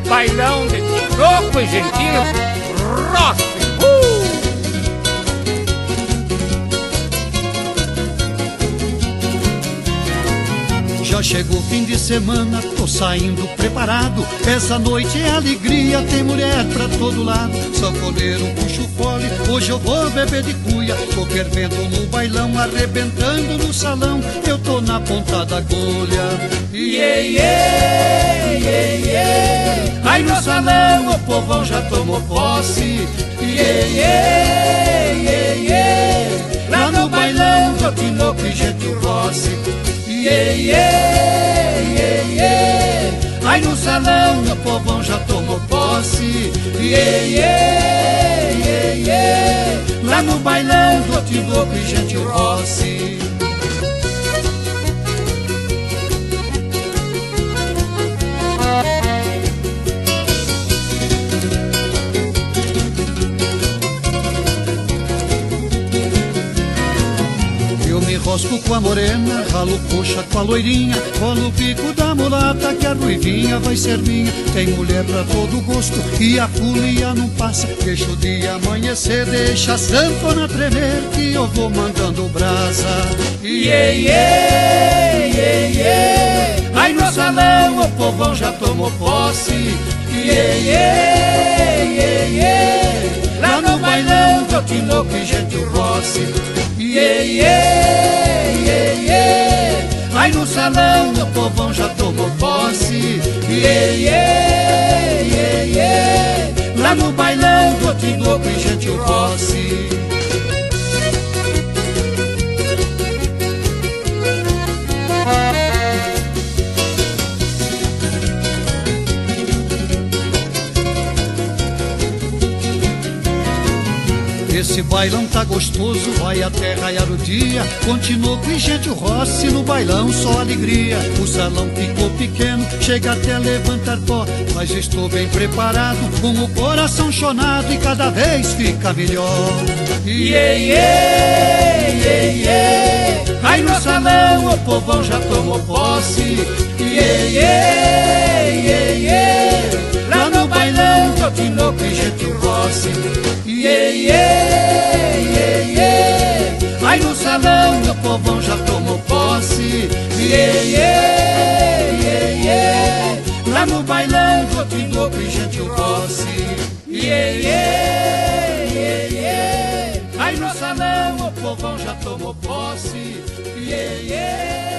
bailão de Tinoco e Gentil Rossi. Já chegou o fim de semana, tô saindo preparado. Essa noite é alegria, tem mulher pra todo lado. Sanfoneiro, puxa o fole, hoje eu vou beber de cuia. Tô fervendo no bailão, arrebentando no salão. Eu tô na ponta da agulha. Iê, iê, iê, iê. Aí no salão o povão já tomou posse. Iê, iê, iê, iê. Lá no bailão do Tinoco e Gentil Rossi. Iê, iê, iê, iê. Aí no salão o povão já tomou posse. Iê, iê, iê, iê. Lá no bailão do Tinoco e Gentil Rossi. Rosco com a morena, ralo coxa com a loirinha, colo o bico da mulata que a ruivinha vai ser minha. Tem mulher pra todo gosto e a folia não passa. Deixa o dia amanhecer, deixa a sanfona tremer que eu vou mandando brasa. Iê, iê, iê, iê. Aí no salão o povão já tomou posse. Iê, iê, iê, iê. Lá no bailão do Tinoco e Gentil Rossi. Iê, iê, iê, iê. Aí no salão o povão já tomou posse. Iê, iê, iê, iê. Lá no bailão do Tinoco e Gentil Rossi. Esse bailão tá gostoso, vai até raiar o dia. Continuou com Gentil Rossi no bailão, só alegria. O salão ficou pequeno, chega até levantar pó. Mas estou bem preparado, com o coração chonado e cada vez fica melhor. Iê, iê, iê, iê. Aí no salão o povão já tomou posse. Iê, iê, iê, iê. Lá no bailão do Tinoco e Gentil Rossi. Iê, iê, iê, iê. Aí no salão o povão já tomou posse. Iê, iê, iê, iê. Lá no bailão do Tinoco e Gentil Rossi. Iê, iê, iê, iê. Aí no salão o povão já tomou posse. Iê, iê.